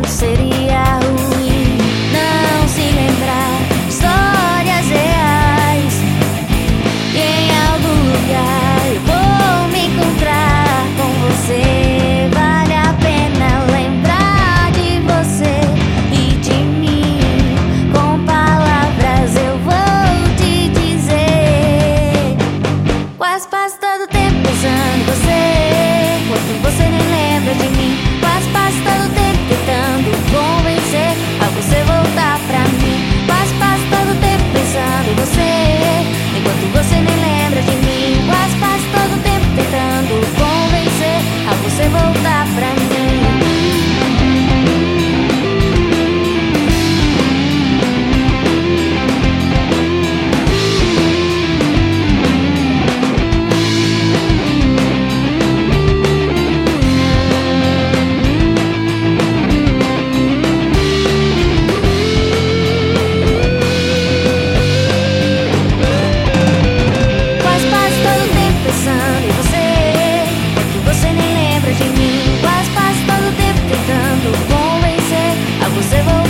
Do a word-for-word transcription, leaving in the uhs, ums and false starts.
seria ruim não se lembrar de histórias reais. E em algum lugar eu vou me encontrar com você. Vale a pena lembrar de você e de mim. Com palavras eu vou te dizer. Quase passo todo o tempo pensando em você, quando você nem lembra de mim. Quase passo todo o tempo tentando convencer a você voltar pra mim. Quase passo todo o tempo pensando em você, enquanto você nem lembra de mim. Quase passo todo o tempo tentando convencer a você voltar pra mim. Pensando em você, quando você nem lembra de mim. Quase passo todo o tempo tentando convencer a você voltar.